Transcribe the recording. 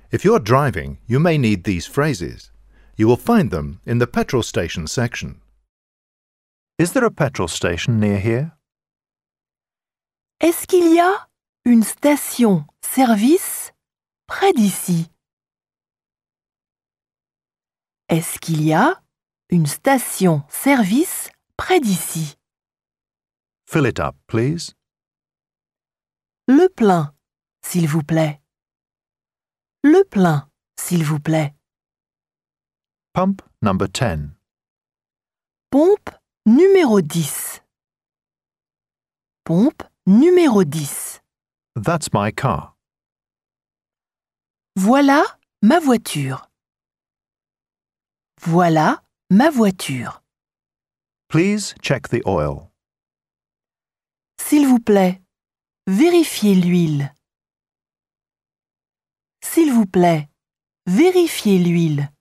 If you're driving, you may need these phrases. You will find them in the petrol station section. Is there a petrol station near here? Est-ce qu'il y a une station-service près d'ici? Est-ce qu'il y a une station-service près d'ici? Fill it up, please. Le plein, s'il vous plaît. Le plein, s'il vous plaît. Pump number 10. Pompe numéro 10. Pompe numéro 10. That's my car. Voilà ma voiture. Voilà ma voiture. Please check the oil. S'il vous plaît, vérifiez l'huile. S'il vous plaît, vérifiez l'huile.